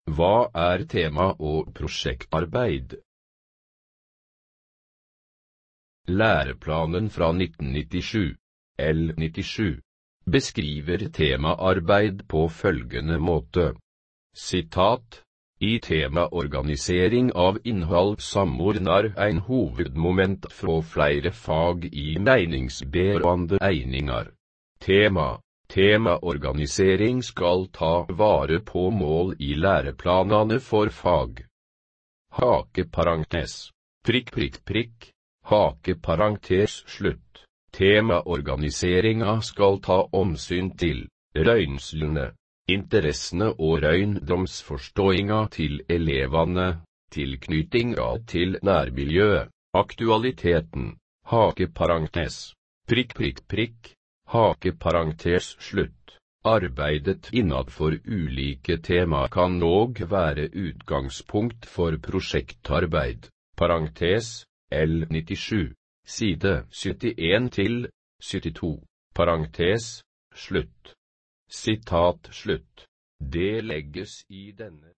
Hva er tema- og prosjektarbeid? Læreplanen fra 1997, L97, beskriver temaarbeid på følgende måte. Sitat: I temaorganisering av innhold samordnar ein hovedmoment fra flere fag i meningsberande einingar. Temaorganisering skal ta vare på mål i læreplanene for fag. Hakeparentes. Hakeparentes slutt. Temaorganiseringa skal ta omsyn til røynslene, interessene og røyndomsforståinga til elevane, tilknytinga til nærmiljøet, aktualiteten, hakeparentes, hakeparentes slutt. Arbeidet innenfor ulike tema kan òg være utgangspunkt for prosjektarbeid, parentes, L97, side 71-72, parentes, slutt. Sitat slutt. Det legges i denne